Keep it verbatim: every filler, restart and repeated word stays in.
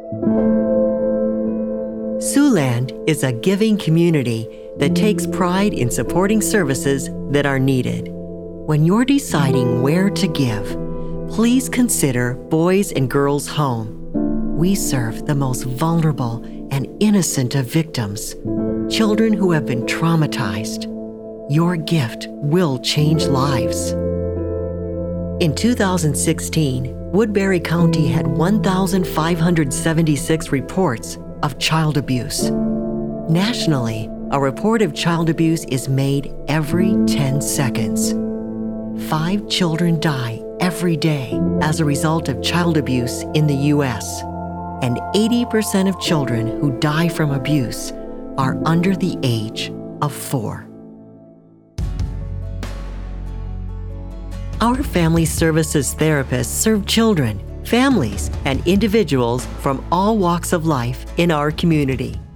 Siouxland is a giving community that takes pride in supporting services that are needed. When you're deciding where to give, please consider Boys and Girls Home. We serve the most vulnerable and innocent of victims, children who have been traumatized. Your gift will change lives. In two thousand sixteen, Woodbury County had one thousand five hundred seventy-six reports of child abuse. Nationally, a report of child abuse is made every ten seconds. Five children die every day as a result of child abuse in the U S, and eighty percent of children who die from abuse are under the age of four. Our family services therapists serve children, families, and individuals from all walks of life in our community.